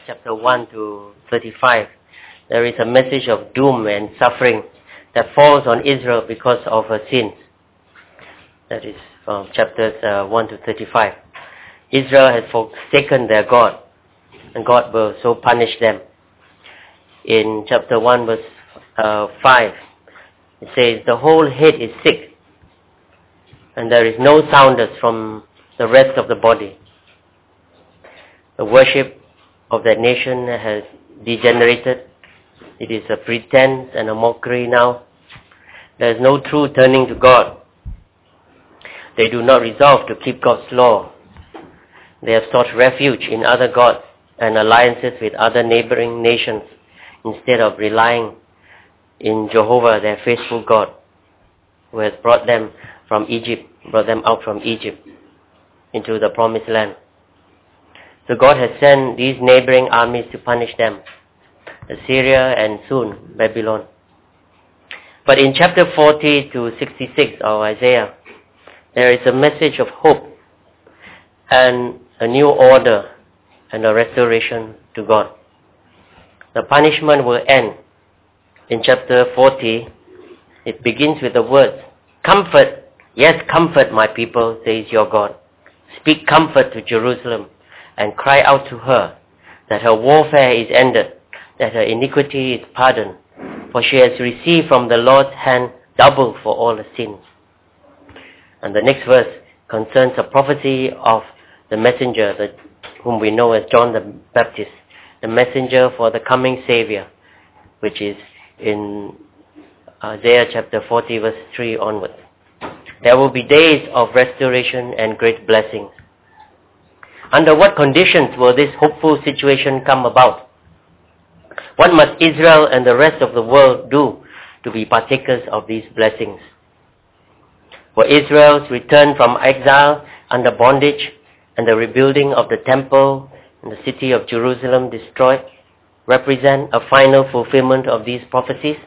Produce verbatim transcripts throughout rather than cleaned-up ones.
chapter one to thirty-five, there is a message of doom and suffering that falls on Israel because of her sins. That is from chapters uh, one to thirty-five. Israel has forsaken their God, and God will so punish them. In chapter one verse uh, five, it says, the whole head is sick, and there is no soundness from the rest of the body. The worship of that nation has degenerated. It is a pretense and a mockery now. There is no true turning to God. They do not resolve to keep God's law. They have sought refuge in other gods and alliances with other neighboring nations instead of relying in Jehovah, their faithful God, who has brought them from Egypt, brought them out from Egypt into the promised land. So God has sent these neighboring armies to punish them, Assyria and soon Babylon. But in chapter forty to sixty-six of Isaiah, there is a message of hope and a new order and a restoration to God. The punishment will end. In chapter forty, it begins with the words, comfort, yes, comfort my people, says your God. Speak comfort to Jerusalem and cry out to her that her warfare is ended, that her iniquity is pardoned, for she has received from the Lord's hand double for all her sins. And the next verse concerns a prophecy of the messenger, the, whom we know as John the Baptist, the messenger for the coming Savior, which is in Isaiah chapter forty verse three onwards. There will be days of restoration and great blessings. Under what conditions will this hopeful situation come about? What must Israel and the rest of the world do to be partakers of these blessings? For Israel's return from exile under bondage and the rebuilding of the temple and the city of Jerusalem destroyed represent a final fulfillment of these prophecies?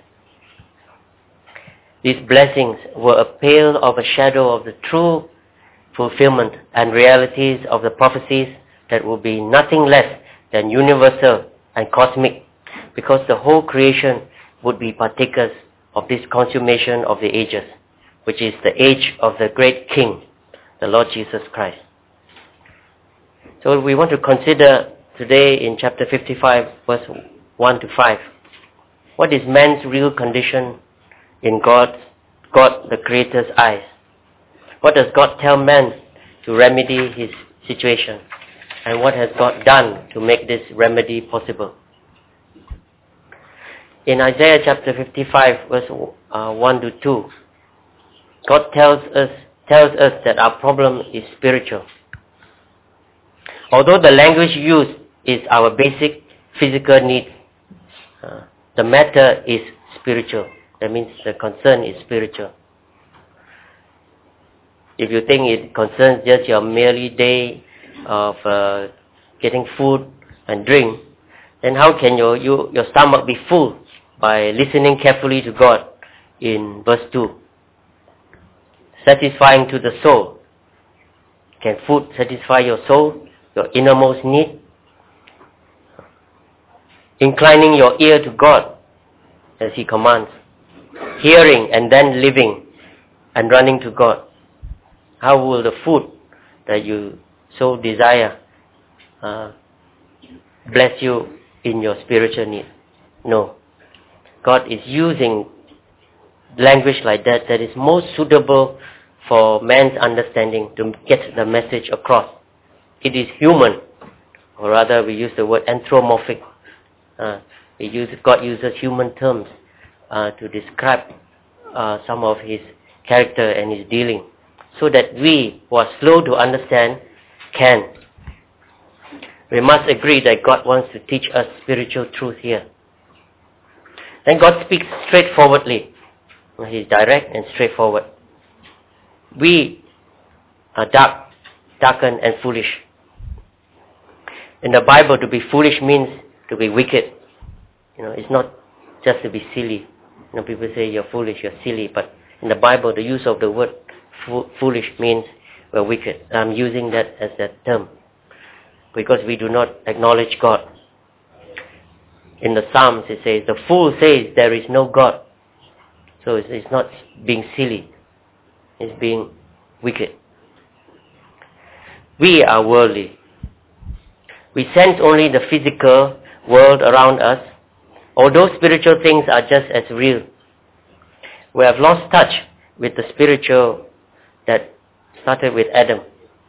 These blessings were a pale of a shadow of the true fulfillment and realities of the prophecies that will be nothing less than universal and cosmic, because the whole creation would be partakers of this consummation of the ages, which is the age of the great King, the Lord Jesus Christ. So we want to consider today in chapter fifty-five, verse one to five, what is man's real condition in God's, God the Creator's eyes? What does God tell man to remedy his situation? And what has God done to make this remedy possible? In Isaiah chapter fifty-five, verse uh, one to two, God tells us, tells us that our problem is spiritual. Although the language used is our basic physical need, uh, the matter is spiritual. That means the concern is spiritual. If you think it concerns just your merely day of uh, getting food and drink, then how can your, you, your stomach be full by listening carefully to God in verse two? Satisfying to the soul. Can food satisfy your soul, your innermost need? Inclining your ear to God as He commands. Hearing and then living and running to God. How will the food that you so desire uh, bless you in your spiritual need? No. God is using language like that that is most suitable for man's understanding to get the message across. It is human, or rather we use the word anthropomorphic. Uh, we use, God uses human terms uh, to describe uh, some of His character and His dealing, so that we who are slow to understand can. We must agree that God wants to teach us spiritual truth here. Then God speaks straightforwardly. He is direct and straightforward. We are dark, darkened and foolish. In the Bible, to be foolish means to be wicked. You know, it's not just to be silly. You know, people say you're foolish, you're silly, but in the Bible, the use of the word foolish means we're wicked. I'm using that as that term because we do not acknowledge God. in the Psalms it says, the fool says there is no God. So it's, it's not being silly, it's being wicked. We are worldly. We sense only the physical world around us, although spiritual things are just as real. We have lost touch with the spiritual that started with Adam.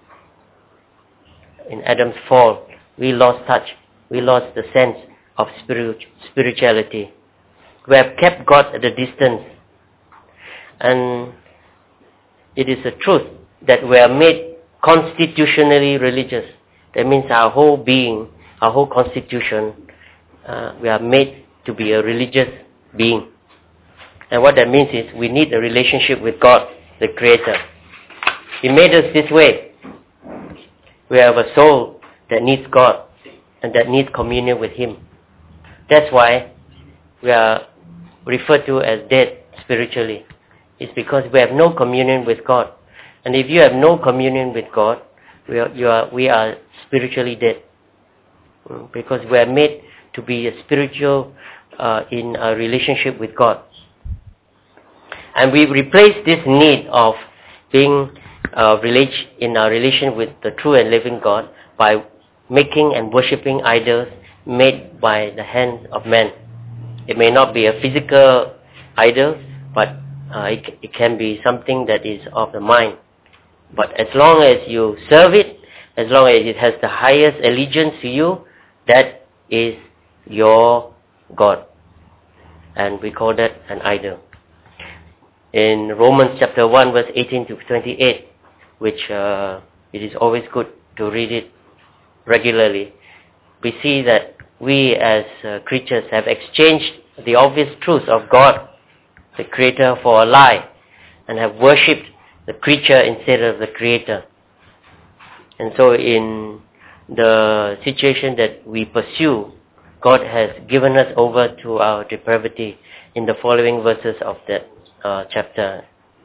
In Adam's fall, we lost touch. We lost the sense of spirit, spirituality. We have kept God at a distance. And it is a truth that we are made constitutionally religious. That means our whole being, our whole constitution, uh, we are made to be a religious being. And what that means is we need a relationship with God, the Creator. He made us this way. We have a soul that needs God and that needs communion with Him. That's why we are referred to as dead spiritually. It's because we have no communion with God. And if you have no communion with God, we are, you are, we are spiritually dead. Because we are made to be a spiritual uh, in a relationship with God. And we replace this need of being uh, relig- in our relation with the true and living God by making and worshipping idols made by the hands of men. It may not be a physical idol, but uh, it, it can be something that is of the mind. But as long as you serve it, as long as it has the highest allegiance to you, that is your God. And we call that an idol. In Romans chapter one verse eighteen to twenty-eight, which uh, it is always good to read it regularly, we see that we as uh, creatures have exchanged the obvious truth of God, the Creator, for a lie, and have worshipped the creature instead of the Creator. And so in the situation that we pursue, God has given us over to our depravity in the following verses of that uh, chapter.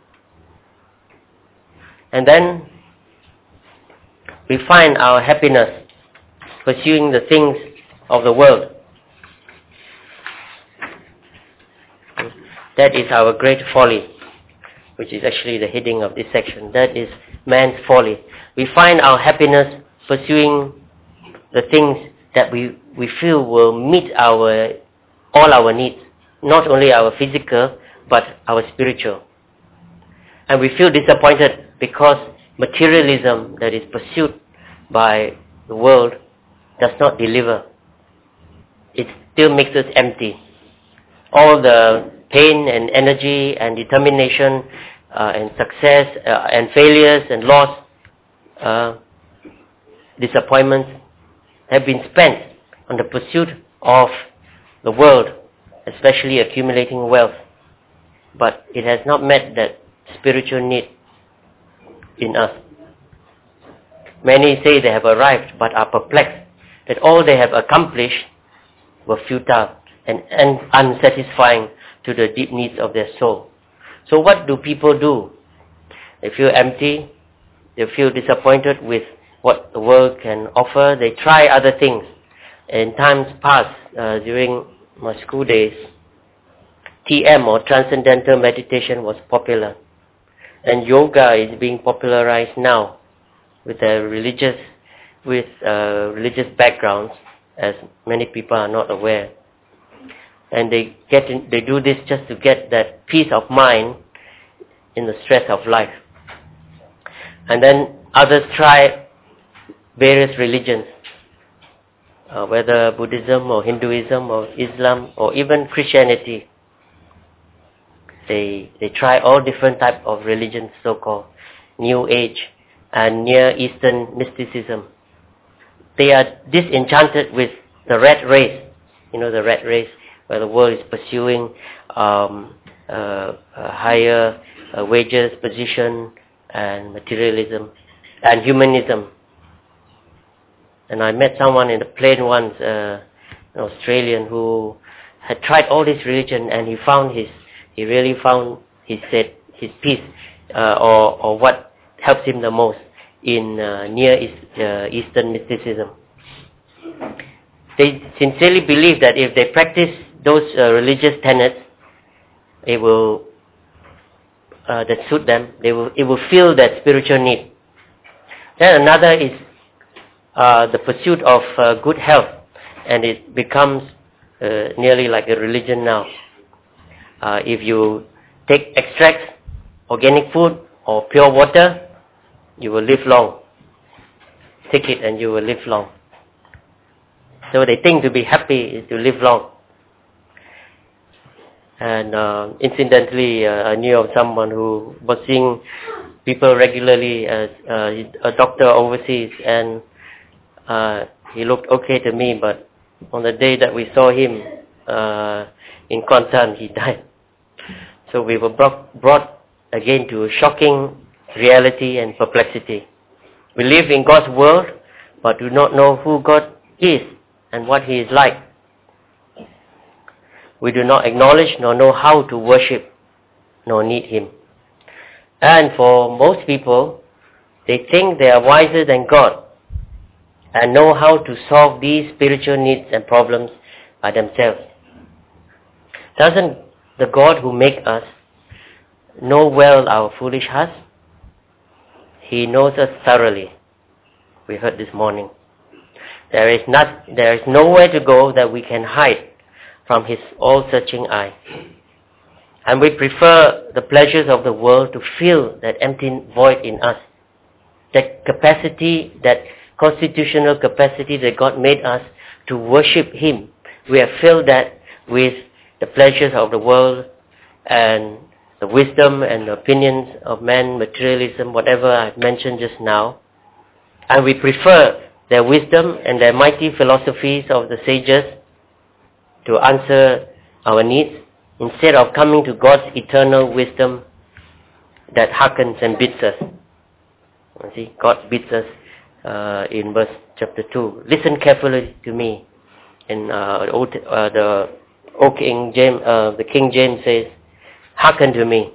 And then we find our happiness pursuing the things of the world. That is our great folly, which is actually the heading of this section. That is man's folly. We find our happiness pursuing the things that we, we feel will meet our all our needs, not only our physical, but our spiritual. And we feel disappointed because materialism that is pursued by the world does not deliver. It still makes us empty. All the pain and energy and determination uh, and success uh, and failures and loss, uh, disappointments have been spent on the pursuit of the world, especially accumulating wealth. But it has not met that spiritual need in us. Many say they have arrived but are perplexed that all they have accomplished were futile and, and unsatisfying to the deep needs of their soul. So what do people do? They feel empty, they feel disappointed with what the world can offer, they try other things. In times past, uh, during my school days, T M or Transcendental Meditation was popular. And yoga is being popularized now with a religious, with uh, religious backgrounds, as many people are not aware. And they get in, they do this just to get that peace of mind in the stress of life. And then others try various religions, uh, whether Buddhism or Hinduism or Islam or even Christianity. They they try all different types of religions, so-called New Age and Near Eastern mysticism. They are disenchanted with the rat race, you know, the rat race, where the world is pursuing um, uh, uh, higher uh, wages, position, and materialism, and humanism. And I met someone in the plane once, uh, an Australian, who had tried all this religion, and he found his, he really found, he said, his peace, uh, or, or what helps him the most in uh, Near East, uh, Eastern mysticism. They sincerely believe that if they practice those uh, religious tenets, it will uh, that suit them. They will it will fill that spiritual need. Then another is uh, the pursuit of uh, good health, and it becomes uh, nearly like a religion now. Uh, if you take extracts, organic food, or pure water, you will live long. Take it and you will live long. So they think to be happy is to live long. And uh, incidentally, uh, I knew of someone who was seeing people regularly as uh, a doctor overseas, and uh, he looked okay to me, but on the day that we saw him uh, in Kuantan, he died. So we were brought, brought again to shocking reality and perplexity. We live in God's world, but do not know who God is and what He is like. We do not acknowledge nor know how to worship nor need Him. And for most people, they think they are wiser than God and know how to solve these spiritual needs and problems by themselves. Doesn't the God who made us know well our foolish hearts? He knows us thoroughly. We heard this morning. There is not, there is nowhere to go that we can hide from His all-searching eye. And we prefer the pleasures of the world to fill that empty void in us. That capacity, that constitutional capacity that God made us to worship Him. We have filled that with the pleasures of the world and the wisdom and the opinions of man, materialism, whatever I've mentioned just now. And we prefer their wisdom and their mighty philosophies of the sages to answer our needs, instead of coming to God's eternal wisdom that hearkens and bids us. You see, God bids us uh, in verse chapter two. Listen carefully to me. In uh, old, uh, the old King James, uh, the King James says, "Hearken to me."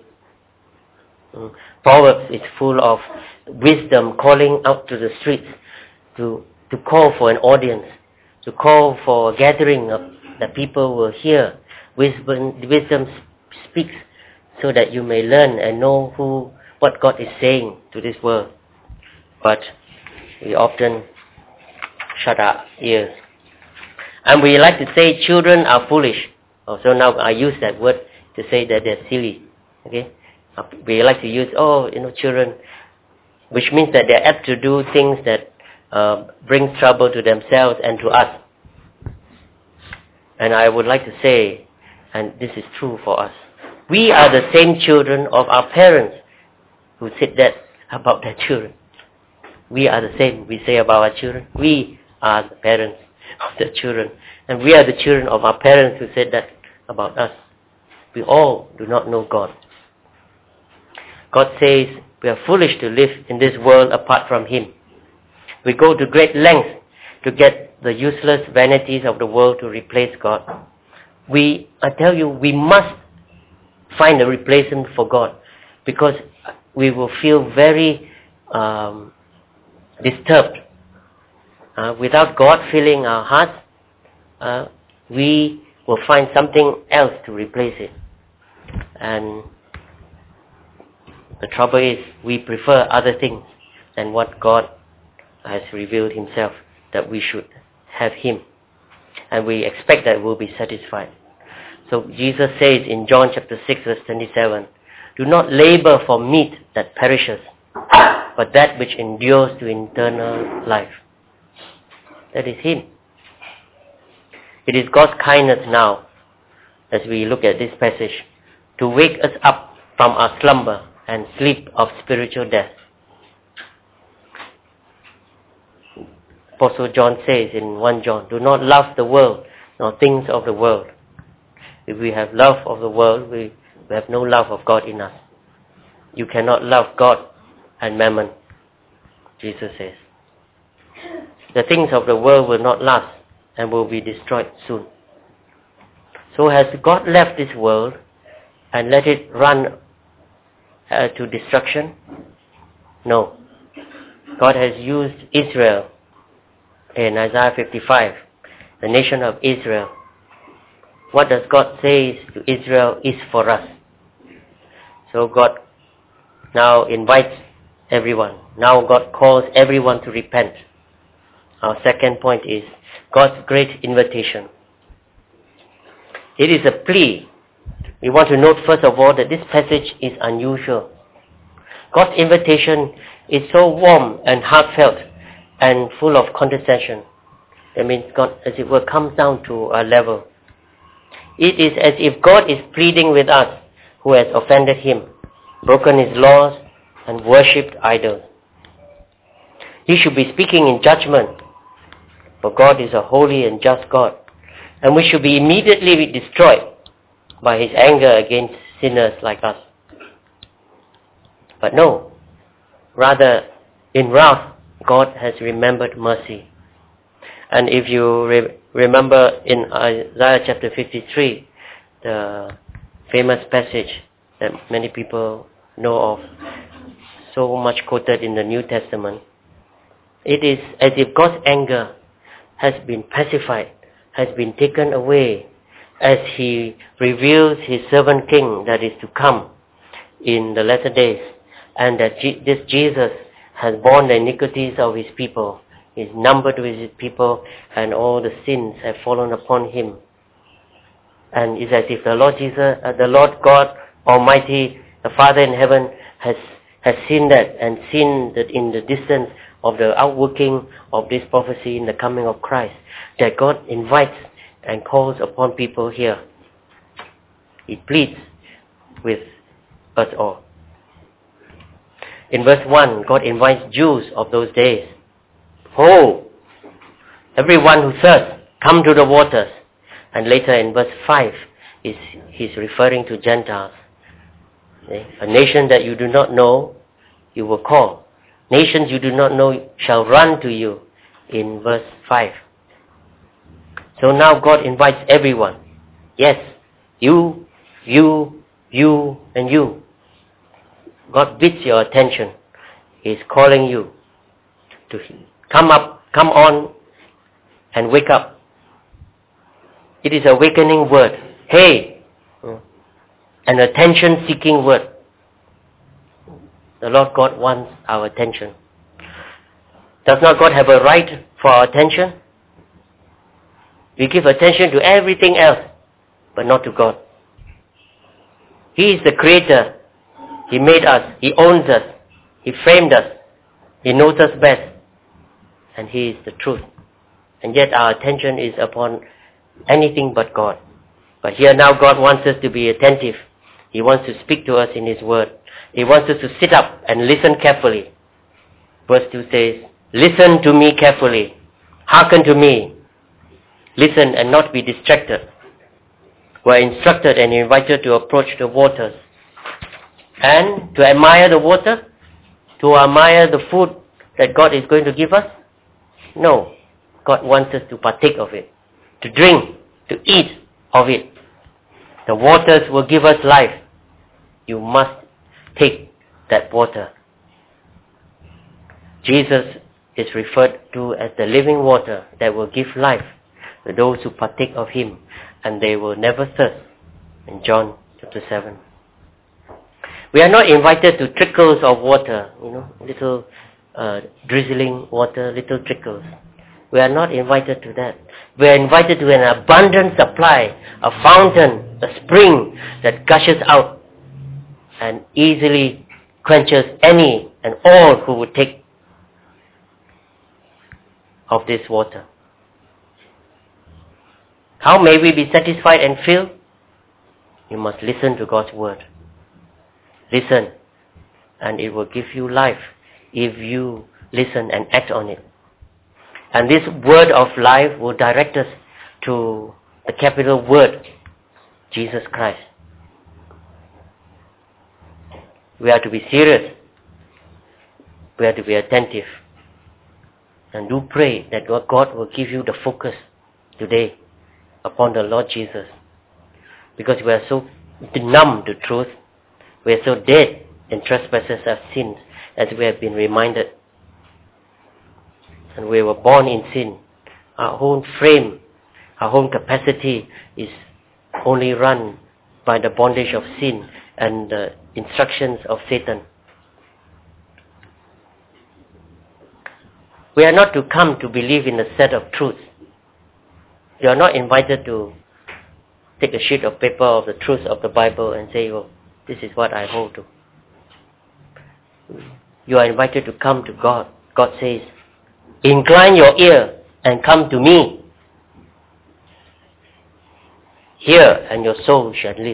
Mm. Proverbs is full of wisdom, calling out to the streets to to call for an audience, to call for a gathering of that people will hear. Wisdom, wisdom speaks so that you may learn and know who, what God is saying to this world. But we often shut our ears. And we like to say children are foolish. Oh, so now I use that word to say that they're silly. Okay? We like to use, oh, you know, children, which means that they're apt to do things that uh, bring trouble to themselves and to us. And I would like to say, and this is true for us, we are the same children of our parents who said that about their children. We are the same, we say about our children. We are the parents of the children. And we are the children of our parents who said that about us. We all do not know God. God says we are foolish to live in this world apart from Him. We go to great lengths to get the useless vanities of the world to replace God. We, I tell you, we must find a replacement for God, because we will feel very um, disturbed. Uh, without God filling our hearts, uh, we will find something else to replace it. And the trouble is, we prefer other things than what God has revealed Himself, that we should have Him. And we expect that we'll be satisfied. So Jesus says in John chapter six verse twenty-seven, "Do not labor for meat that perishes, but that which endures to eternal life." That is Him. It is God's kindness now, as we look at this passage, to wake us up from our slumber and sleep of spiritual death. Apostle John says in First John, "Do not love the world, nor things of the world." If we have love of the world, we, we have no love of God in us. You cannot love God and mammon, Jesus says. The things of the world will not last and will be destroyed soon. So has God left this world and let it run uh, to destruction? No. God has used Israel in Isaiah fifty-five the nation of Israel. What does God say to Israel is for us. So God now invites everyone. Now God calls everyone to repent. Our second point is God's great invitation. It is a plea. We want to note first of all that this passage is unusual. God's invitation is so warm and heartfelt and full of condescension. That means God, as it were, comes down to our level. It is as if God is pleading with us who has offended Him, broken His laws, and worshipped idols. He should be speaking in judgment, for God is a holy and just God, and we should be immediately destroyed by His anger against sinners like us. But no, rather in wrath, God has remembered mercy. And if you re- remember in Isaiah chapter fifty-three, the famous passage that many people know of, so much quoted in the New Testament, it is as if God's anger has been pacified, has been taken away, as He reveals His servant king that is to come in the latter days, and that G- this Jesus has borne the iniquities of His people, is numbered with His people, and all the sins have fallen upon Him. And it's as if the Lord Jesus, uh, the Lord God Almighty, the Father in heaven, has has seen that and seen that in the distance of the outworking of this prophecy in the coming of Christ, that God invites and calls upon people here. He pleads with us all. In verse one, God invites Jews of those days. Oh, everyone who thirsts, come to the waters. And later in verse five, is he's referring to Gentiles. Okay? A nation that you do not know, you will call. Nations you do not know shall run to you, in verse five. So now God invites everyone. Yes, you, you, you, and you. God bids your attention. He is calling you to come up, come on, and wake up. It is a awakening word. Hey! An attention-seeking word. The Lord God wants our attention. Does not God have a right for our attention? We give attention to everything else, but not to God. He is the Creator. He made us. He owns us. He framed us. He knows us best. And He is the truth. And yet our attention is upon anything but God. But here now God wants us to be attentive. He wants to speak to us in His Word. He wants us to sit up and listen carefully. Verse two says, listen to me carefully. Hearken to me. Listen and not be distracted. We are instructed and invited to approach the waters. And to admire the water, to admire the food that God is going to give us? No. God wants us to partake of it, to drink, to eat of it. The waters will give us life. You must take that water. Jesus is referred to as the living water that will give life to those who partake of Him, and they will never thirst. In John chapter seven. We are not invited to trickles of water, you know, little uh, drizzling water, little trickles. We are not invited to that. We are invited to an abundant supply, a fountain, a spring that gushes out and easily quenches any and all who would take of this water. How may we be satisfied and filled? You must listen to God's word. Listen, and it will give you life if you listen and act on it. And this word of life will direct us to the capital word, Jesus Christ. We are to be serious. We are to be attentive. And do pray that God will give you the focus today upon the Lord Jesus. Because we are so numb to truth. We are so dead in trespasses of sins, as we have been reminded. And we were born in sin. Our whole frame Our own capacity is only run by the bondage of sin and the instructions of Satan. We are not to come to believe in a set of truths. You are not invited to take a sheet of paper of the truths of the Bible and say, oh, this is what I hold to. You are invited to come to God. God says, incline your ear and come to me. Hear and your soul shall live.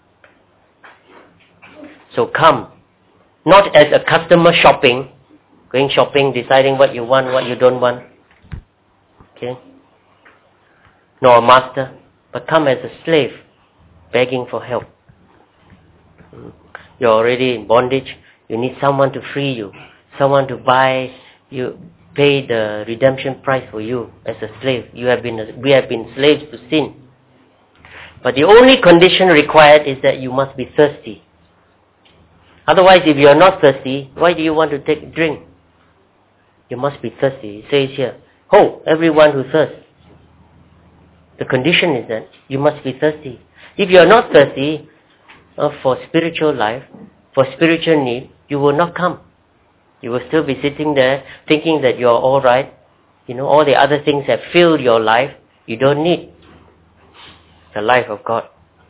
So come, not as a customer shopping, going shopping, deciding what you want, what you don't want. Okay? Nor a master, but come as a slave, begging for help. You're already in bondage. You need someone to free you, someone to buy you, pay the redemption price for you as a slave. You have been, a, we have been slaves to sin. But the only condition required is that you must be thirsty. Otherwise, if you are not thirsty, why do you want to take a drink? You must be thirsty. It says here, ho, everyone who thirsts. The condition is that you must be thirsty. If you are not thirsty uh, for spiritual life, for spiritual need, you will not come. You will still be sitting there thinking that you are all right. You know, all the other things have filled your life. You don't need the life of God.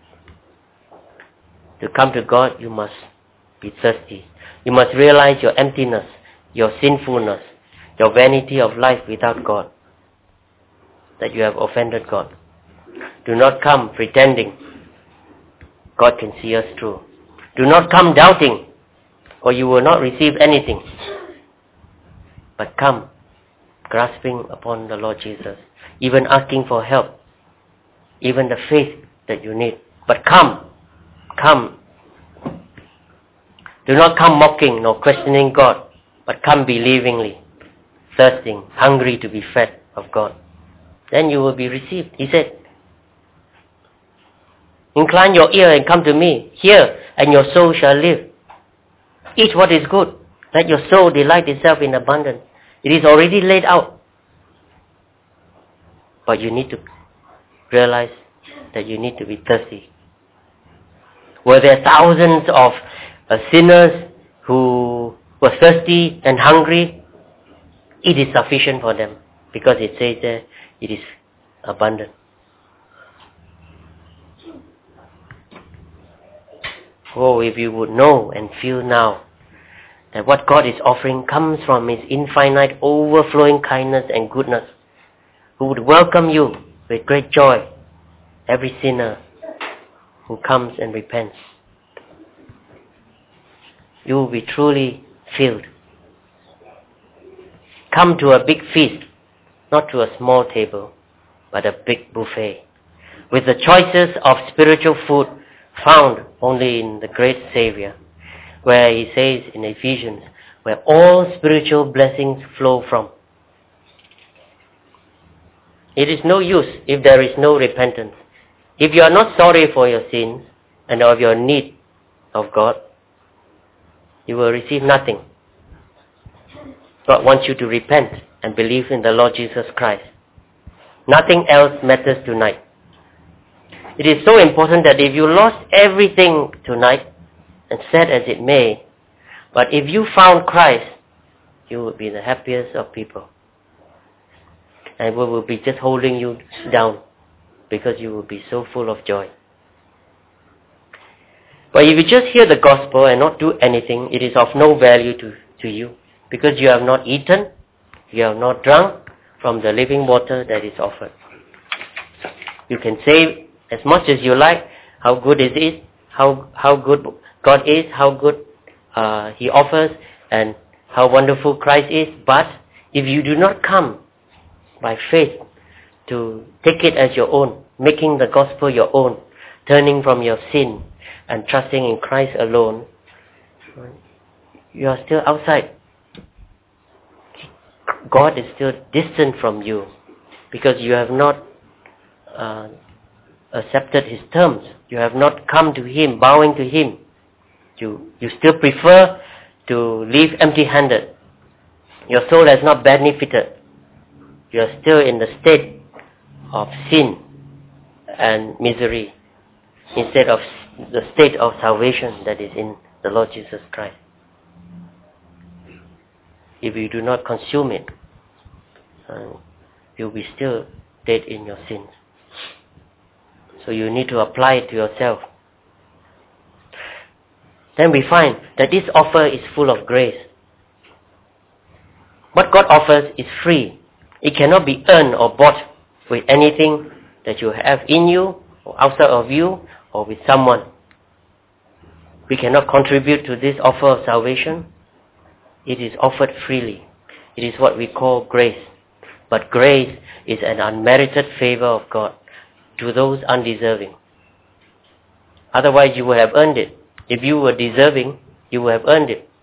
To come to God, you must be thirsty. You must realize your emptiness, your sinfulness, your vanity of life without God, that you have offended God. Do not come pretending God can see us through. Do not come doubting, or you will not receive anything. But come grasping upon the Lord Jesus, even asking for help, even the faith that you need. But come, come. Do not come mocking nor questioning God, but come believingly, thirsting, hungry to be fed of God. Then you will be received. He said, incline your ear and come to me. Hear, and your soul shall live. Eat what is good. Let your soul delight itself in abundance. It is already laid out. But you need to realize that you need to be thirsty. Were there thousands of uh, sinners who were thirsty and hungry? It is sufficient for them, because it says there, it is abundant. Oh, if you would know and feel now that what God is offering comes from His infinite, overflowing kindness and goodness, who would welcome you with great joy, every sinner who comes and repents. You will be truly filled. Come to a big feast, not to a small table, but a big buffet, with the choices of spiritual food found only in the great Savior, where He says in Ephesians, where all spiritual blessings flow from. It is no use if there is no repentance. If you are not sorry for your sins and of your need of God, you will receive nothing. God wants you to repent and believe in the Lord Jesus Christ. Nothing else matters tonight. It is so important that if you lost everything tonight, and sad as it may, but if you found Christ, you will be the happiest of people. And we will be just holding you down, because you will be so full of joy. But if you just hear the gospel and not do anything, it is of no value to, to you, because you have not eaten, you have not drunk from the living water that is offered. You can say as much as you like how good it is, how how good God is, how good uh, He offers, and how wonderful Christ is. But if you do not come by faith to take it as your own, making the gospel your own, turning from your sin and trusting in Christ alone, you are still outside. God is still distant from you, because you have not uh, accepted His terms. You have not come to Him, bowing to Him. You, you still prefer to live empty-handed. Your soul has not benefited. You are still in the state of sin and misery instead of the state of salvation that is in the Lord Jesus Christ. If you do not consume it, uh, you'll be still dead in your sins. So you need to apply it to yourself. Then we find that this offer is full of grace. What God offers is free. It cannot be earned or bought with anything that you have in you, or outside of you, or with someone. We cannot contribute to this offer of salvation. It is offered freely. It is what we call grace. But grace is an unmerited favor of God to those undeserving. Otherwise you would have earned it. If you were deserving, you would have earned it.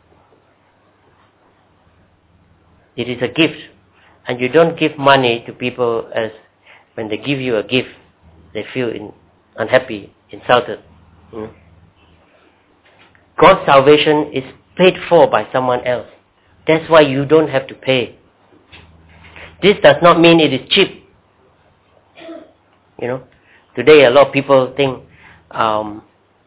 It is a gift. And you don't give money to people as when they give you a gift, they feel in, unhappy, insulted. Hmm? God's salvation is paid for by someone else. That's why you don't have to pay. This does not mean it is cheap. You know, today a lot of people think um,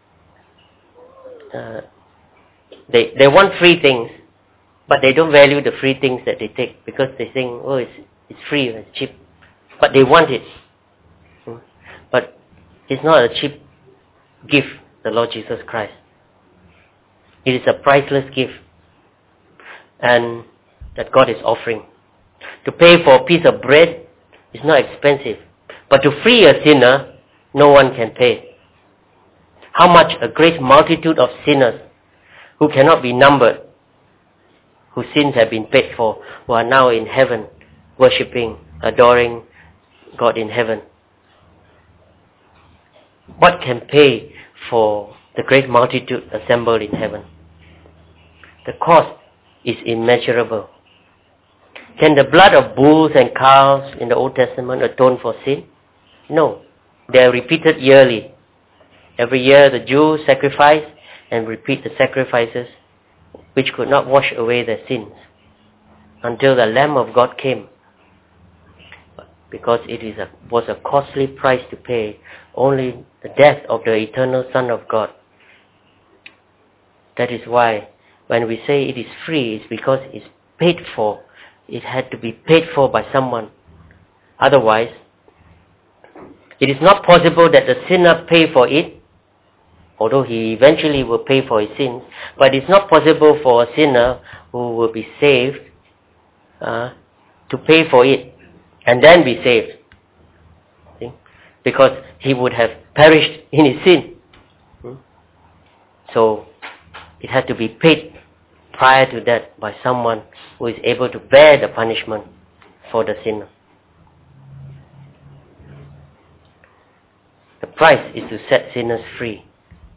uh, they they want free things, but they don't value the free things that they take because they think, oh, it's it's free, it's cheap, but they want it. Hmm? But it's not a cheap gift, the Lord Jesus Christ. It is a priceless gift, and that God is offering. To pay for a piece of bread is not expensive, but to free a sinner, no one can pay. How much a great multitude of sinners who cannot be numbered, whose sins have been paid for, who are now in heaven, worshipping, adoring God in heaven. What can pay for the great multitude assembled in heaven? The cost is immeasurable. Can the blood of bulls and calves in the Old Testament atone for sin? No. They are repeated yearly. Every year the Jews sacrifice and repeat the sacrifices which could not wash away their sins until the Lamb of God came. Because it is a, was a costly price to pay, only the death of the eternal Son of God. That is why when we say it is free, it's because it's paid for. It had to be paid for by someone. Otherwise, it is not possible that the sinner pay for it, although he eventually will pay for his sins, but it's not possible for a sinner who will be saved uh, to pay for it and then be saved. See? Because he would have perished in his sin. Hmm? So, it had to be paid prior to that by someone who is able to bear the punishment for the sinner. The price is to set sinners free.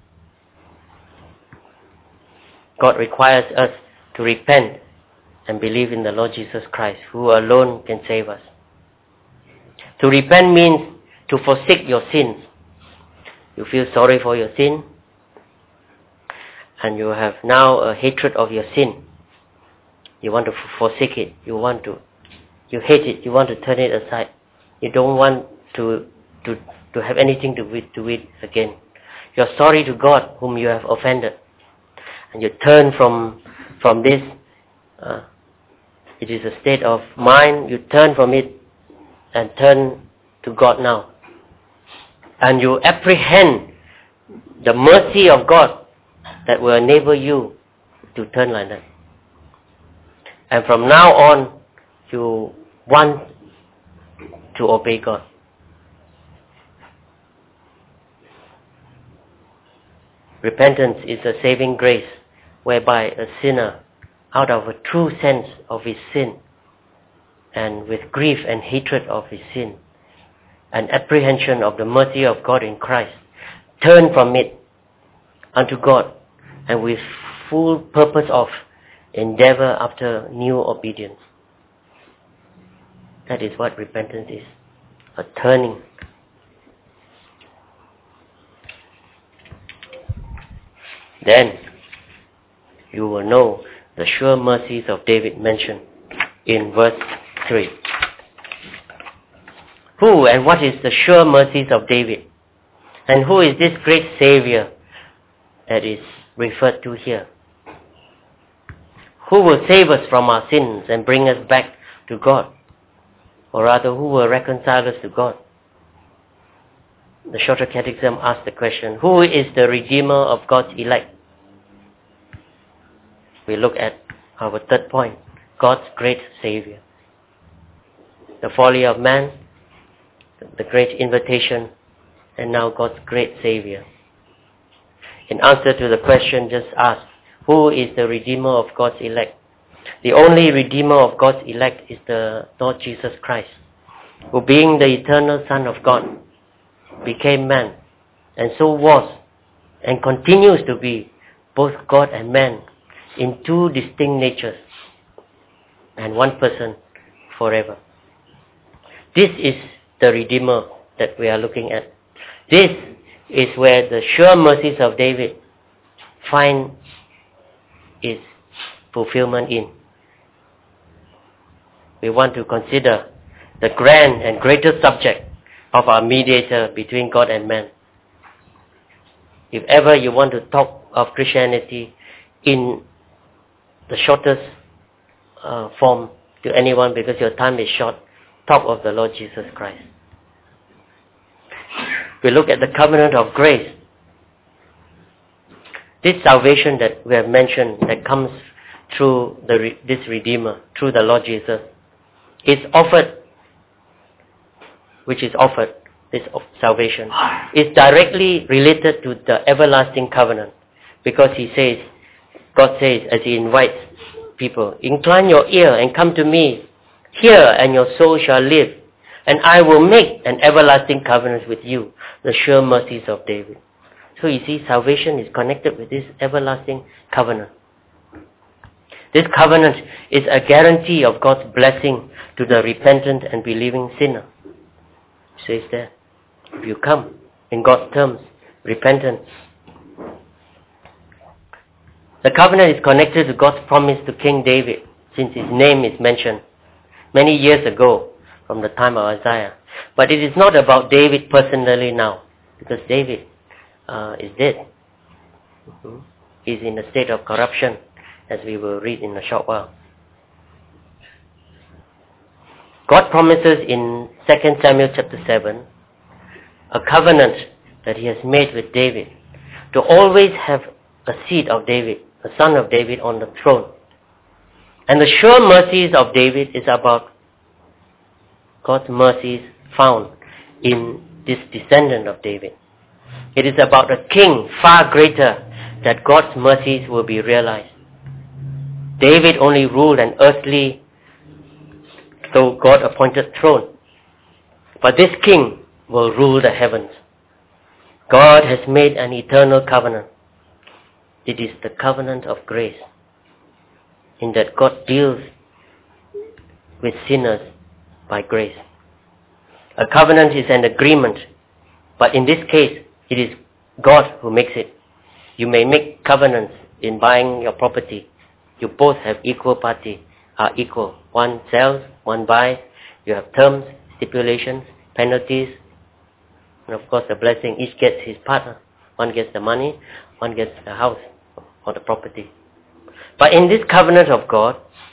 God requires us to repent and believe in the Lord Jesus Christ, who alone can save us. To repent means to forsake your sins. You feel sorry for your sin, and you have now a hatred of your sin. You want to forsake it. You want to, you hate it. You want to turn it aside. You don't want to to to have anything to do to it again. You are sorry to God whom you have offended, and you turn from from this. Uh, it is a state of mind. You turn from it and turn to God now, and you apprehend the mercy of God that will enable you to turn like that. And from now on, you want to obey God. Repentance is a saving grace whereby a sinner, out of a true sense of his sin, and with grief and hatred of his sin, and apprehension of the mercy of God in Christ, turn from it unto God, and with full purpose of endeavor after new obedience. That is what repentance is, a turning. Then you will know the sure mercies of David mentioned in verse three. Who and what is the sure mercies of David? And who is this great Savior that is referred to here? Who will save us from our sins and bring us back to God? Or rather, who will reconcile us to God? The Shorter Catechism asks the question, who is the Redeemer of God's elect? We look at our third point, God's great Savior. The folly of man, the great invitation, and now God's great Savior. In answer to the question just asked, who is the Redeemer of God's elect? The only Redeemer of God's elect is the Lord Jesus Christ, who being the eternal Son of God, became man, and so was, and continues to be, both God and man, in two distinct natures, and one person forever. This is the Redeemer that we are looking at. This is where the sure mercies of David find its fulfillment in. We want to consider the grand and greater subject of our mediator between God and man. If ever you want to talk of Christianity in the shortest uh, form to anyone, because your time is short, talk of the Lord Jesus Christ. We look at the covenant of grace. This salvation that we have mentioned that comes through the, this Redeemer, through the Lord Jesus, is offered, which is offered, this salvation, is directly related to the everlasting covenant. Because he says, God says, as he invites people, incline your ear and come to me, hear and your soul shall live, and I will make an everlasting covenant with you, the sure mercies of David. So you see, salvation is connected with this everlasting covenant. This covenant is a guarantee of God's blessing to the repentant and believing sinner. It says there, if you come in God's terms, repentant. The covenant is connected to God's promise to King David, since his name is mentioned many years ago from the time of Isaiah. But it is not about David personally now, because David uh, is dead. Mm-hmm. He's in a state of corruption, as we will read in a short while. God promises in Second Samuel chapter seven a covenant that he has made with David to always have a seed of David, a son of David on the throne. And the sure mercies of David is about God's mercies found in this descendant of David. It is about a king far greater that God's mercies will be realized. David only ruled an earthly, so God-appointed throne. But this king will rule the heavens. God has made an eternal covenant. It is the covenant of grace, in that God deals with sinners by grace. A covenant is an agreement, but in this case, it is God who makes it. You may make covenants in buying your property. You both have equal party, are equal. One sells, one buys. You have terms, stipulations, penalties, and of course the blessing. Each gets his partner. One gets the money, one gets the house or the property. But in this covenant of God,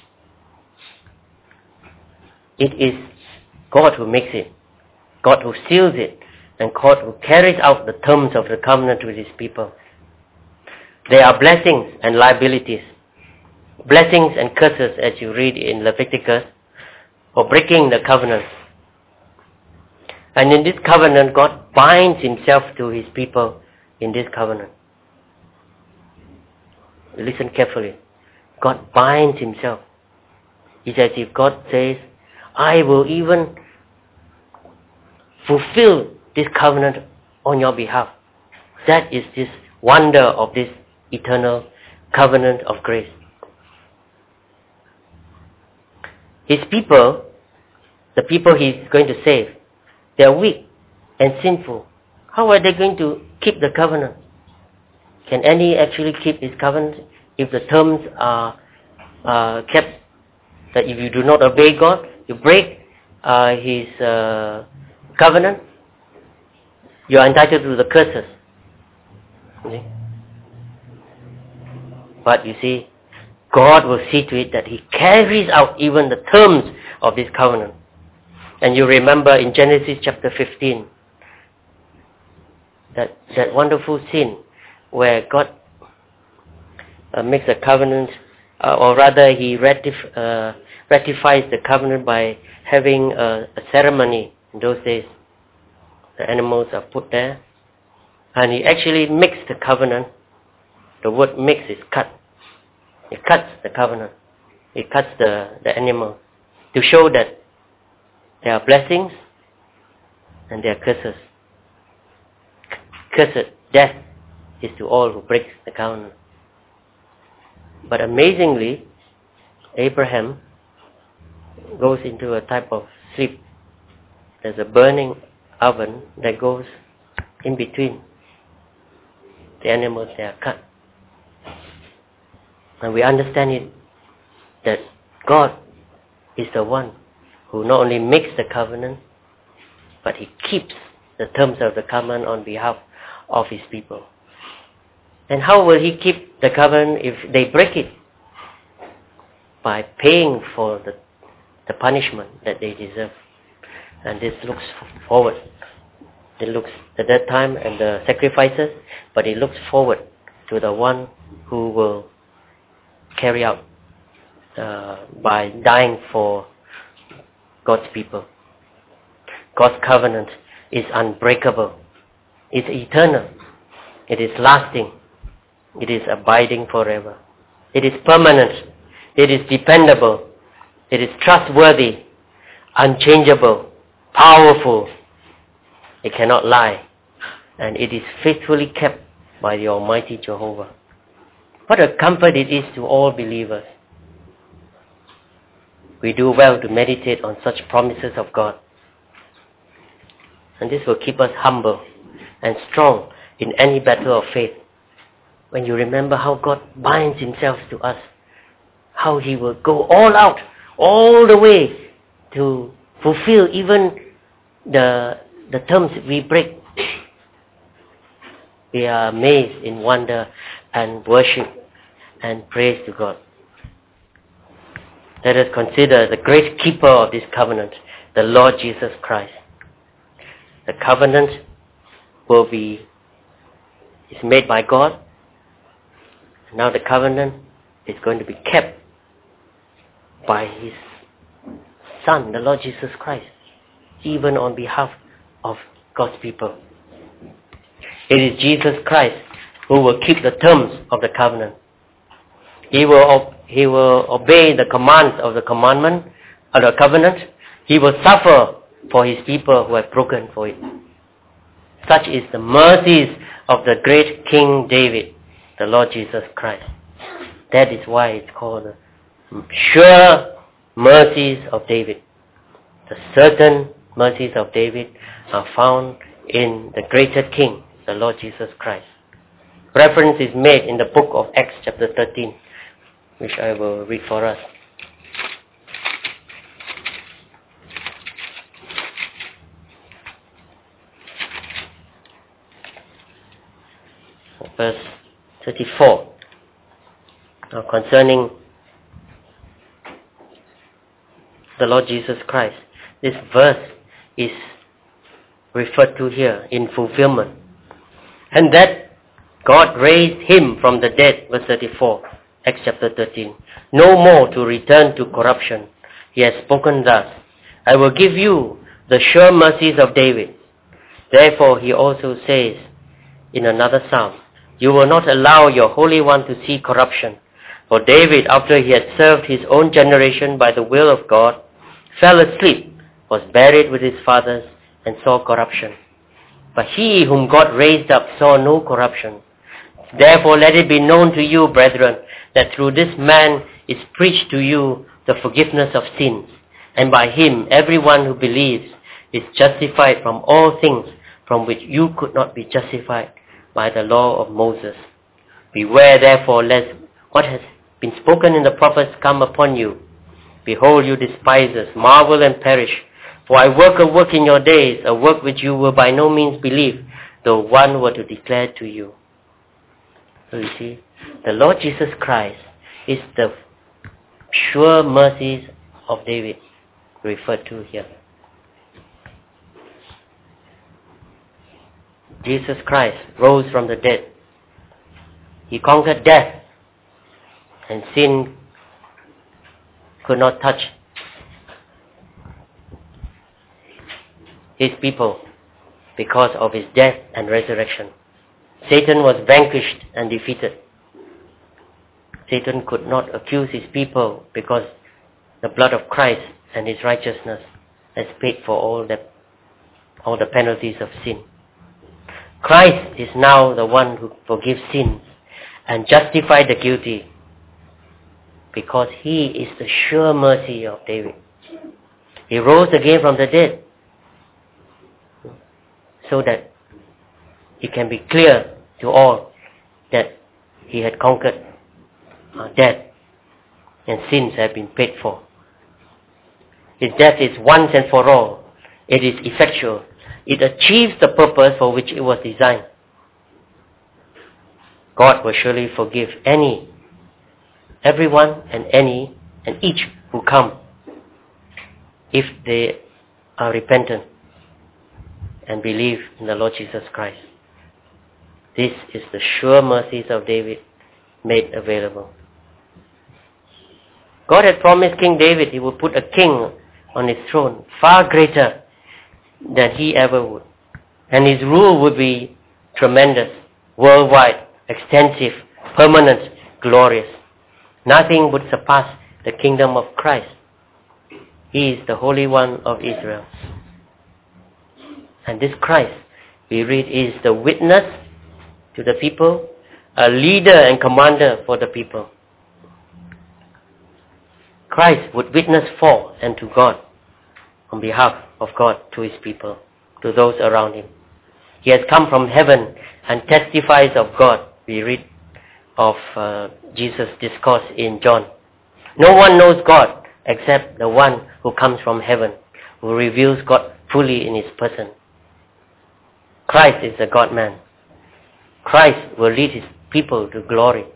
it is God who makes it, God who seals it, and God who carries out the terms of the covenant with his people. There are blessings and liabilities, blessings and curses, as you read in Leviticus, for breaking the covenant. And in this covenant, God binds himself to his people in this covenant. Listen carefully. God binds himself. It's as if God says, I will even fulfill this covenant on your behalf. That is this wonder of this eternal covenant of grace. His people, the people he's going to save, they are weak and sinful. How are they going to keep the covenant? Can any actually keep his covenant if the terms are uh, kept? That if you do not obey God, you break uh, his uh, covenant, you are entitled to the curses. See? But you see, God will see to it that He carries out even the terms of this covenant. And you remember in Genesis chapter fifteen, that, that wonderful scene where God uh, makes a covenant, uh, or rather He ratif- uh, ratifies the covenant by having a, a ceremony in those days. The animals are put there, and He actually makes the covenant. The word makes is cut. He cuts the covenant. He cuts the, the animal to show that there are blessings and there are curses. Cursed death is to all who break the covenant. But amazingly, Abraham goes into a type of sleep. There's a burning oven that goes in between the animals that are cut. And we understand it that God is the one who not only makes the covenant, but He keeps the terms of the covenant on behalf of His people. And how will He keep the covenant if they break it? By paying for the, the punishment that they deserve. And this looks forward. It looks at that time and the sacrifices, but it looks forward to the one who will carry out uh, by dying for God's people. God's covenant is unbreakable. It's eternal. It is lasting. It is abiding forever. It is permanent. It is dependable. It is trustworthy, unchangeable, powerful. It cannot lie. And it is faithfully kept by the Almighty Jehovah. What a comfort it is to all believers. We do well to meditate on such promises of God. And this will keep us humble and strong in any battle of faith. When you remember how God binds Himself to us, how He will go all out, all the way to fulfill even the, the terms we break. We are amazed in wonder and worship and praise to God. Let us consider the great keeper of this covenant, the Lord Jesus Christ. The covenant will be, is made by God. Now the covenant is going to be kept by His Son, the Lord Jesus Christ, even on behalf of God's people. It is Jesus Christ who will keep the terms of the covenant. He will, he will obey the commands of the commandment, of the covenant. He will suffer for His people who have broken for it. Such is the mercies of the great King David, the Lord Jesus Christ. That is why it's called the sure mercies of David. The certain mercies of David are found in the greater King, the Lord Jesus Christ. Reference is made in the book of Acts chapter thirteen, which I will read for us. Verse thirty-four. Now concerning the Lord Jesus Christ, this verse is referred to here in fulfillment. And that God raised Him from the dead, verse thirty-four, Acts chapter thirteen. No more to return to corruption. He has spoken thus, I will give you the sure mercies of David. Therefore He also says in another psalm, you will not allow your Holy One to see corruption. For David, after he had served his own generation by the will of God, fell asleep, was buried with his fathers, and saw corruption. But he whom God raised up saw no corruption. Therefore let it be known to you, brethren, that through this man is preached to you the forgiveness of sins, and by him everyone who believes is justified from all things from which you could not be justified by the law of Moses. Beware therefore lest what has been spoken in the prophets come upon you. Behold, you despisers, marvel and perish, For I work a work in your days, a work which you will by no means believe, though one were to declare to you. So you see, the Lord Jesus Christ is the sure mercies of David referred to here. Jesus Christ rose from the dead. He conquered death, and sin could not touch his people because of his death and resurrection. Satan was vanquished and defeated. Satan could not accuse his people because the blood of Christ and his righteousness has paid for all the, all the penalties of sin. Christ is now the one who forgives sins and justifies the guilty because he is the sure mercy of David. He rose again from the dead so that it can be clear to all that he had conquered uh, death and sins have been paid for. His death is once and for all. It is effectual. It achieves the purpose for which it was designed. God will surely forgive any, everyone and any and each who come if they are repentant and believe in the Lord Jesus Christ. This is the sure mercies of David made available. God had promised King David he would put a king on his throne far greater than he ever would. And his rule would be tremendous, worldwide, extensive, permanent, glorious. Nothing would surpass the kingdom of Christ. He is the Holy One of Israel. And this Christ, we read, is the witness to the people, a leader and commander for the people. Christ would witness for and to God, on behalf of God to his people, to those around him. He has come from heaven and testifies of God. We read of uh, Jesus' discourse in John. No one knows God except the one who comes from heaven, who reveals God fully in his person. Christ is the God-man. Christ will lead his people to glory.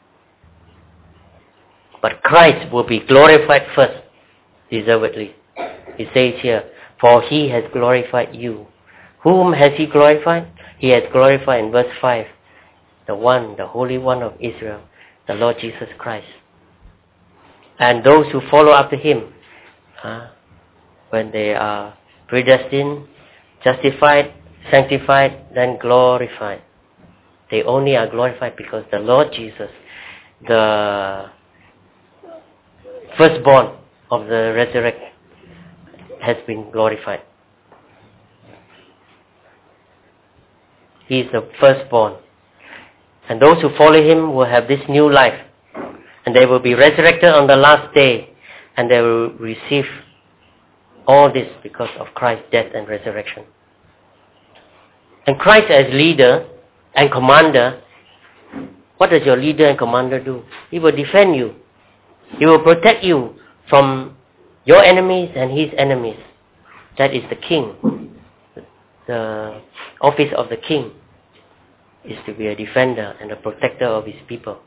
But Christ will be glorified first, deservedly. He says here, for he has glorified you. Whom has he glorified? He has glorified in verse five, the one, the Holy One of Israel, the Lord Jesus Christ. And those who follow after him, uh, when they are predestined, justified, sanctified, then glorified. They only are glorified because the Lord Jesus, the firstborn of the resurrection, has been glorified. He is the firstborn. And those who follow him will have this new life. And they will be resurrected on the last day. And they will receive all this because of Christ's death and resurrection. And Christ as leader and commander, what does your leader and commander do? He will defend you. He will protect you from your enemies and his enemies. That is the king. The office of the king is to be a defender and a protector of his people.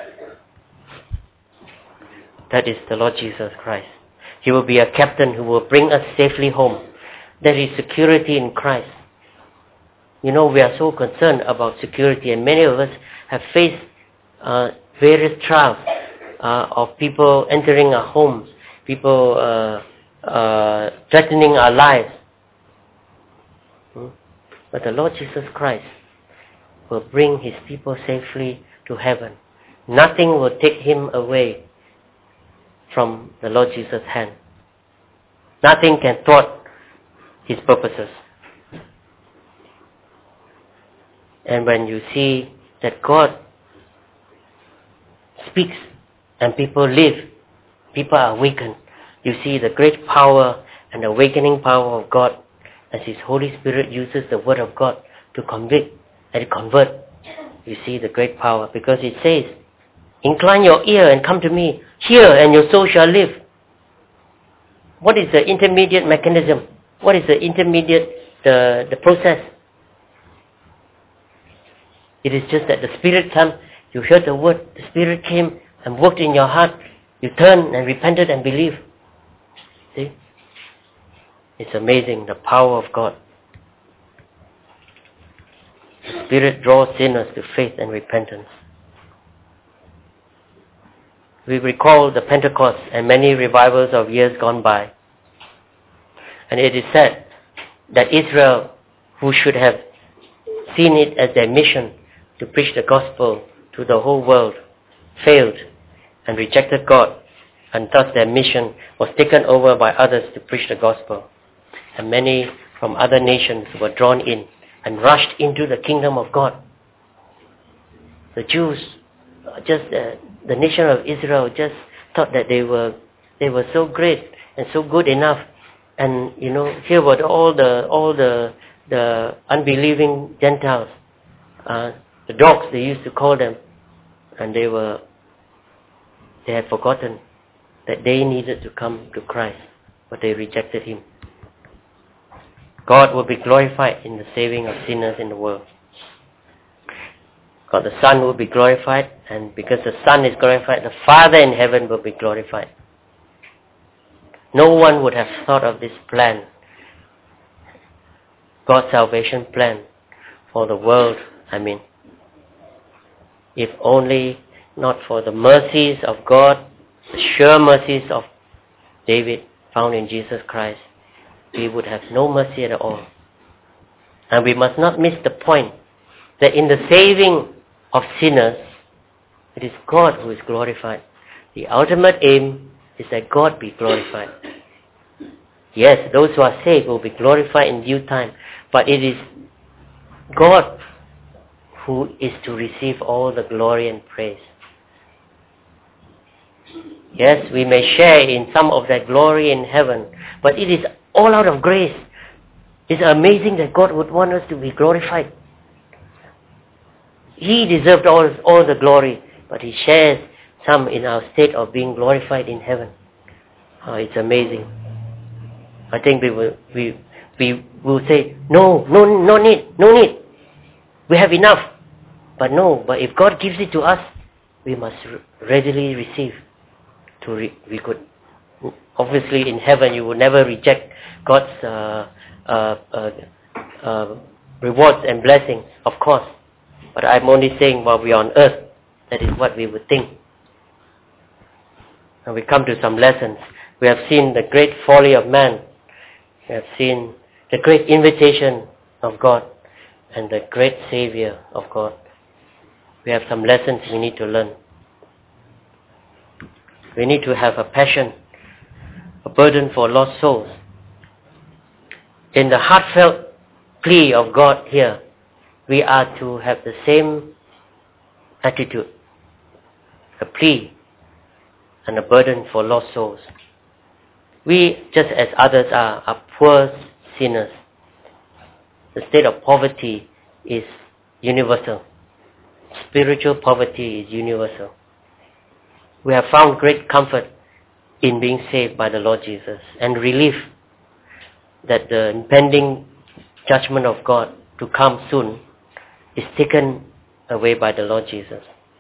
That is the Lord Jesus Christ. He will be a captain who will bring us safely home. There is security in Christ. You know, we are so concerned about security, and many of us have faced uh, various trials uh, of people entering our homes, people uh, uh, threatening our lives. Hmm? But the Lord Jesus Christ will bring his people safely to heaven. Nothing will take him away from the Lord Jesus' hand. Nothing can thwart his purposes. And when you see that God speaks and people live, people are awakened, you see the great power and awakening power of God as his Holy Spirit uses the word of God to convict and convert. You see the great power, because it says, incline your ear and come to me, hear and your soul shall live. What is the intermediate mechanism what is the intermediate, the, the process? It is just that the Spirit comes, you heard the word, the Spirit came and worked in your heart. You turned and repented and believed. See? It's amazing, the power of God. The Spirit draws sinners to faith and repentance. We recall the Pentecost and many revivals of years gone by. And it is said that Israel, who should have seen it as their mission to preach the gospel to the whole world, failed and rejected God, and thus their mission was taken over by others to preach the gospel. And many from other nations were drawn in and rushed into the kingdom of God. The Jews, just uh, the nation of Israel, just thought that they were they were so great and so good enough. And you know, here were all the all the the unbelieving Gentiles, uh, the dogs they used to call them, and they were they had forgotten that they needed to come to Christ, but they rejected Him. God will be glorified in the saving of sinners in the world. God the Son will be glorified, and because the Son is glorified, the Father in heaven will be glorified. No one would have thought of this plan, God's salvation plan for the world, I mean, if only not for the mercies of God, the sure mercies of David found in Jesus Christ, we would have no mercy at all. And we must not miss the point that in the saving of sinners, it is God who is glorified. The ultimate aim is that God be glorified. Yes, those who are saved will be glorified in due time, but it is God who is to receive all the glory and praise. Yes, we may share in some of that glory in heaven, but it is all out of grace. It's amazing that God would want us to be glorified. He deserved all, all the glory, but He shares some in our state of being glorified in heaven. Oh, it's amazing. I think we will, we, we will say, no, no, no need, no need. We have enough. But no, but if God gives it to us, we must readily receive. To re- we could, obviously in heaven you will never reject God's uh, uh, uh, uh, rewards and blessings, of course. But I'm only saying while we are on earth, that is what we would think. And we come to some lessons. We have seen the great folly of man. We have seen the great invitation of God and the great Savior of God. We have some lessons we need to learn. We need to have a passion, a burden for lost souls. In the heartfelt plea of God here, we are to have the same attitude, a plea and a burden for lost souls. We, just as others are, are poor sinners. The state of poverty is universal. Spiritual poverty is universal. We have found great comfort in being saved by the Lord Jesus and relief that the impending judgment of God to come soon is taken away by the Lord Jesus.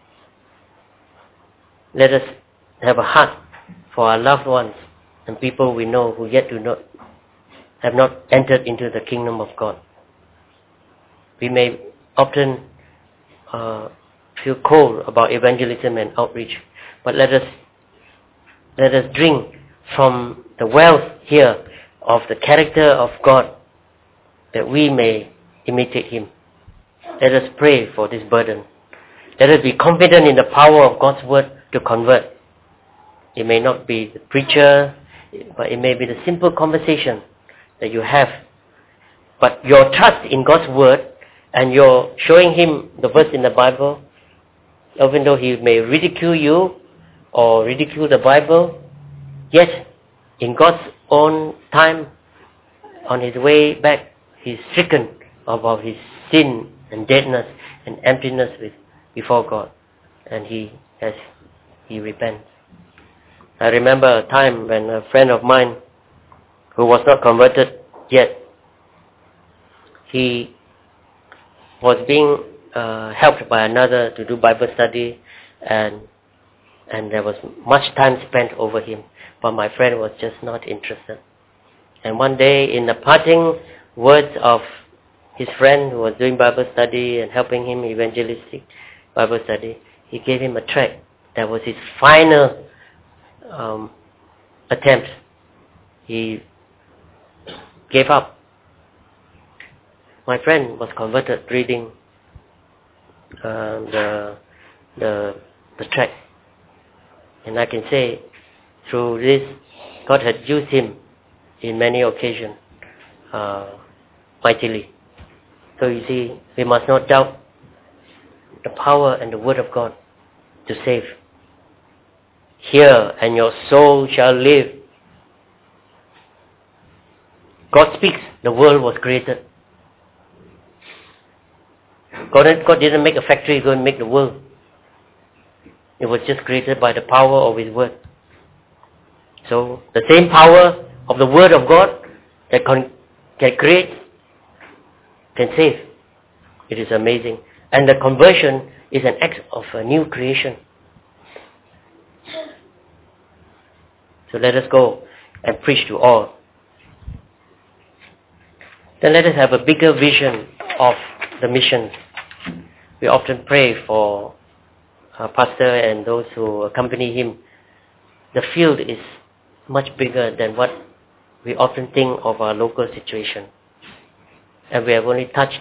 Let us have a heart for our loved ones and people we know who yet do not have not entered into the kingdom of God. We may often uh, feel cold about evangelism and outreach, but let us let us drink from the wealth here of the character of God, that we may imitate Him. Let us pray for this burden. Let us be confident in the power of God's word to convert. It may not be the preacher, but it may be the simple conversation that you have. But your trust in God's word and your showing Him the verse in the Bible, even though He may ridicule you or ridicule the Bible, yet in God's own time, on His way back, He is stricken about his sin and deadness and emptiness with, before God, and he has he repents. I remember a time when a friend of mine who was not converted Yet, he was being uh, helped by another to do Bible study, and and there was much time spent over him. But my friend was just not interested. And one day, in the parting words of his friend who was doing Bible study and helping him evangelistic Bible study, he gave him a tract. That was his final um, attempt. He gave up. My friend was converted reading uh, the the the tract, and I can say through this, God had used him in many occasions uh, mightily. So you see, we must not doubt the power and the word of God to save. Hear, and your soul shall live. God speaks, the world was created. God, God didn't make a factory, go and make the world. It was just created by the power of His word. So, the same power of the word of God that can, can create, can save. It is amazing. And the conversion is an act of a new creation. So let us go and preach to all. Then let us have a bigger vision of the mission. We often pray for our pastor and those who accompany him. The field is much bigger than what we often think of our local situation. And we have only touched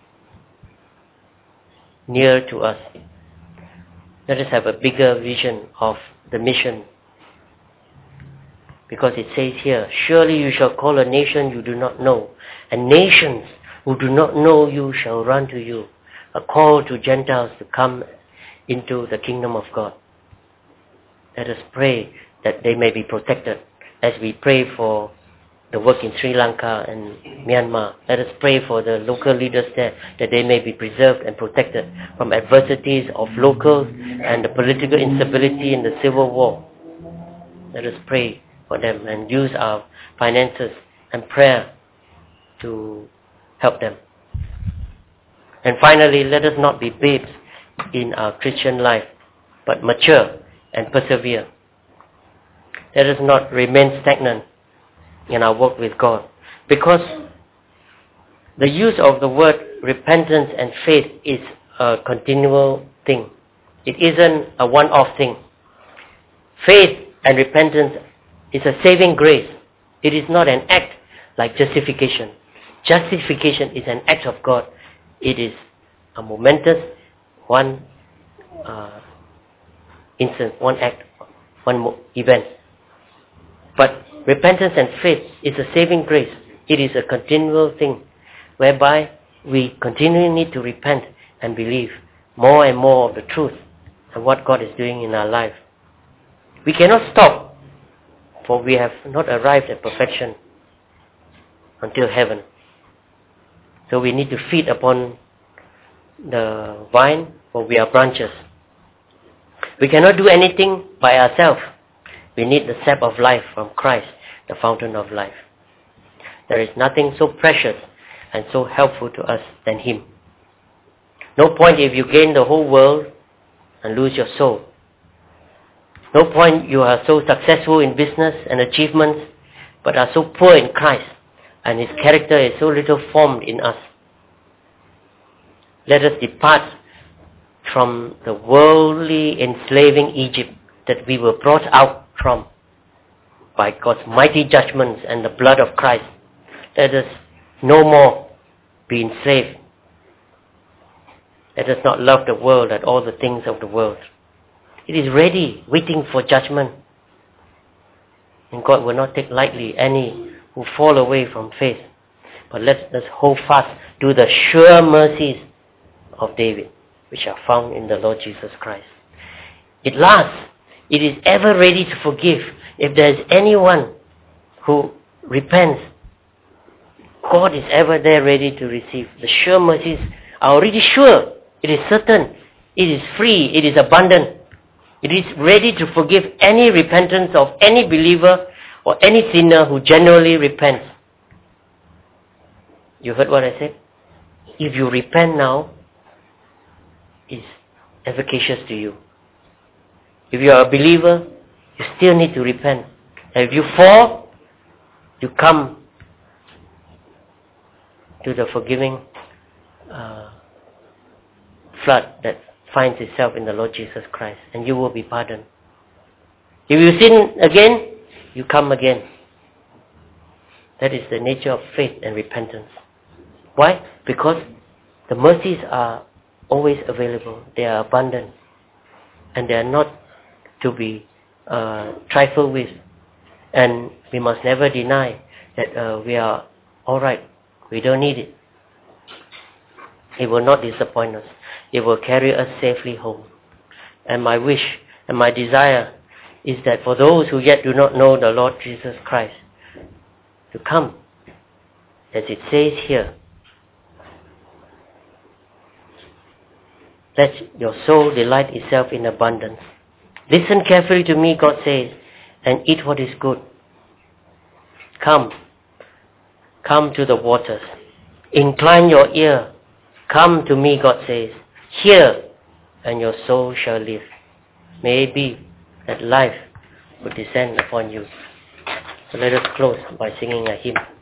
near to us. Let us have a bigger vision of the mission. Because it says here, surely you shall call a nation you do not know, and nations who do not know you shall run to you. A call to Gentiles to come into the kingdom of God. Let us pray that they may be protected as we pray for the work in Sri Lanka and Myanmar. Let us pray for the local leaders there, that they may be preserved and protected from adversities of locals and the political instability in the civil war. Let us pray for them and use our finances and prayer to help them. And finally, let us not be babes in our Christian life, but mature and persevere. Let us not remain stagnant in our work with God, because the use of the word repentance and faith is a continual thing. It isn't a one-off thing. Faith and repentance is a saving grace. It is not an act like justification. Justification is an act of God. It is a momentous one uh, instance, one act, one mo- event. But repentance and faith is a saving grace. It is a continual thing whereby we continually need to repent and believe more and more of the truth and what God is doing in our life. We cannot stop, for we have not arrived at perfection until heaven. So we need to feed upon the vine, for we are branches. We cannot do anything by ourselves. We need the sap of life from Christ, the fountain of life. There is nothing so precious and so helpful to us than Him. No point if you gain the whole world and lose your soul. No point you are so successful in business and achievements, but are so poor in Christ, and His character is so little formed in us. Let us depart from the worldly enslaving Egypt that we were brought out from by God's mighty judgments and the blood of Christ. Let us no more be enslaved. Let us not love the world and all the things of the world. It is ready, waiting for judgment. And God will not take lightly any who fall away from faith. But let us hold fast to the sure mercies of David, which are found in the Lord Jesus Christ. It lasts. It is ever ready to forgive. If there is anyone who repents, God is ever there ready to receive. The sure mercies are already sure. It is certain. It is free. It is abundant. It is ready to forgive any repentance of any believer or any sinner who genuinely repents. You heard what I said? If you repent now, it's efficacious to you. If you are a believer, you still need to repent. And if you fall, you come to the forgiving uh, flood that finds itself in the Lord Jesus Christ, and you will be pardoned. If you sin again, you come again. That is the nature of faith and repentance. Why? Because the mercies are always available. They are abundant. And they are not to be uh, trifled with. And we must never deny that uh, we are alright. We don't need it. It will not disappoint us. It will carry us safely home. And my wish and my desire is that for those who yet do not know the Lord Jesus Christ, to come, as it says here, let your soul delight itself in abundance. Listen carefully to me, God says, and eat what is good. Come. Come to the waters. Incline your ear. Come to me, God says. Hear, and your soul shall live. May it be that life will descend upon you. So let us close by singing a hymn.